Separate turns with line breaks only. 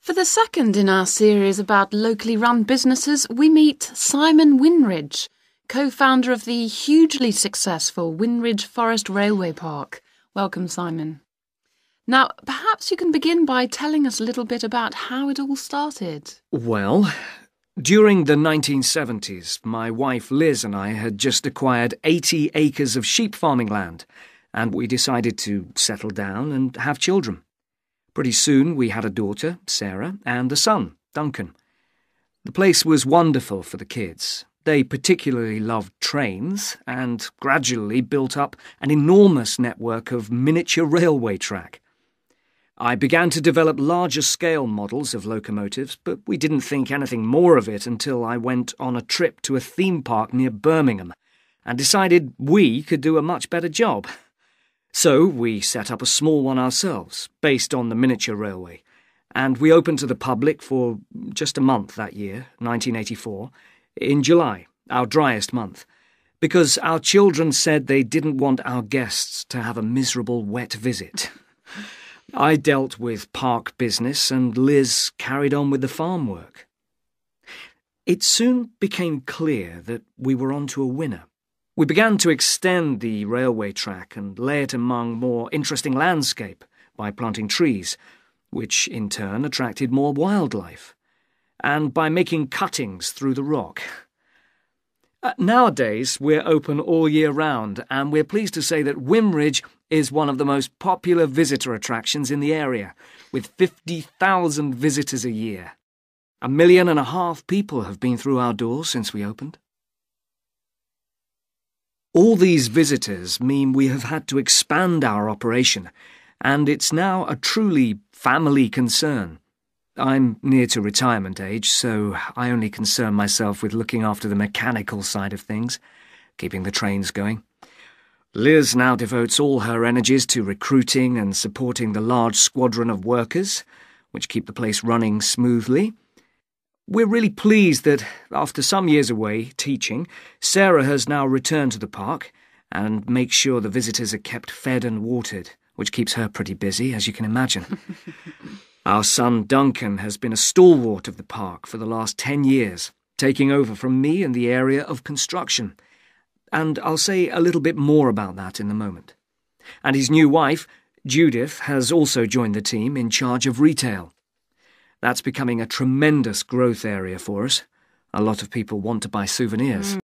For the second in our series about locally run businesses, we meet Simon Winridge, co-founder of the hugely successful Winridge Forest Railway Park. Welcome, Simon. Now, perhaps you can begin by telling us a little bit about how it all started.
Well, during the 1970s, my wife Liz and I had just acquired 80 acres of sheep farming land, and we decided to settle down and have children. Pretty soon we had a daughter, Sarah, and a son, Duncan. The place was wonderful for the kids. They particularly loved trains and gradually built up an enormous network of miniature railway track. I began to develop larger-scale models of locomotives, but we didn't think anything more of it until I went on a trip to a theme park near Birmingham and decided we could do a much better job. So we set up a small one ourselves, based on the miniature railway, and we opened to the public for just a month that year, 1984, in July, our driest month, because our children said they didn't want our guests to have a miserable wet visit. I dealt with park business and Liz carried on with the farm work. It soon became clear that we were onto a winner. We began to extend the railway track and lay it among more interesting landscape by planting trees, which in turn attracted more wildlife, and by making cuttings through the rock. Nowadays, we're open all year round, and we're pleased to say that Winridge is one of the most popular visitor attractions in the area, with 50,000 visitors a year. 1.5 million people have been through our doors since we opened. All these visitors mean we have had to expand our operation, and it's now a truly family concern. I'm near to retirement age, so I only concern myself with looking after the mechanical side of things, keeping the trains going. Liz now devotes all her energies to recruiting and supporting the large squadron of workers, which keep the place running smoothly. We're really pleased that, after some years away teaching, Sarah has now returned to the park and makes sure the visitors are kept fed and watered, which keeps her pretty busy, as you can imagine. Our son Duncan has been a stalwart of the park for the last 10 years, taking over from me in the area of construction. And I'll say a little bit more about that in a moment. And his new wife, Judith, has also joined the team in charge of retail. That's becoming a tremendous growth area for us. A lot of people want to buy souvenirs.